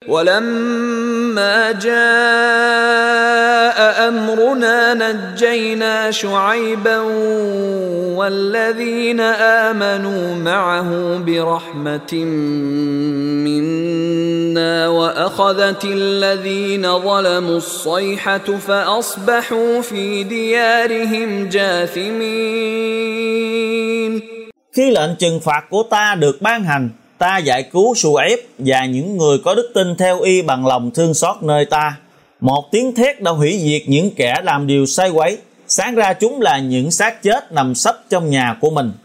وَلَمَّا جَاءَ أَمْرُنَا نَجَّيْنَا شُعَيْبًا وَالَّذِينَ آمَنُوا مَعَهُ بِرَحْمَةٍ مِنَّا وَأَخَذَتِ الَّذِينَ ظَلَمُوا الصَّيْحَةُ فَأَصْبَحُوا فِي دِيَارِهِمْ جَاثِمِينَ. Khi lệnh trừng phạt của ta được ban hành, ta giải cứu Shuaib và những người có đức tin theo y bằng lòng thương xót nơi ta. Một tiếng thét đã hủy diệt những kẻ làm điều sai quấy, sáng ra chúng là những xác chết nằm sấp trong nhà của mình.